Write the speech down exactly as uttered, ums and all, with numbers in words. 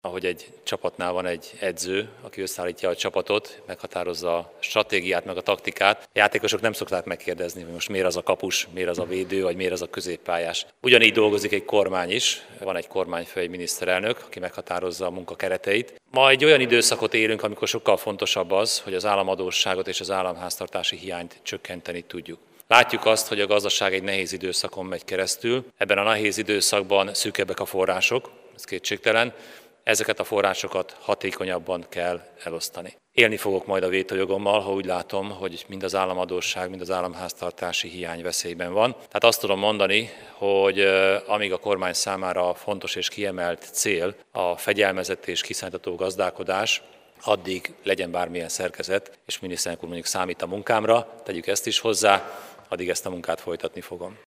ahogy egy csapatnál van egy edző, aki összeállítja a csapatot, meghatározza a stratégiát, meg a taktikát. A játékosok nem szokták megkérdezni, hogy most miért az a kapus, miért az a védő, vagy miért az a középpályás. Ugyanígy dolgozik egy kormány is, van egy kormányfő, egy miniszterelnök, aki meghatározza a munka kereteit. Ma egy olyan időszakot élünk, amikor sokkal fontosabb az, hogy az államadósságot és az államháztartási hiányt csökkenteni tudjuk. Látjuk azt, hogy a gazdaság egy nehéz időszakon megy keresztül. Ebben a nehéz időszakban szűkebbek a források, ez kétségtelen. Ezeket a forrásokat hatékonyabban kell elosztani. Élni fogok majd a vétójogommal, ha úgy látom, hogy mind az államadósság, mind az államháztartási hiány veszélyben van. Tehát azt tudom mondani, hogy amíg a kormány számára fontos és kiemelt cél a fegyelmezett és kiszámítható gazdálkodás, addig legyen bármilyen szerkezet, és miniszterelnök úr mondjuk számít a munkámra, tegyük ezt is hozzá, addig ezt a munkát folytatni fogom.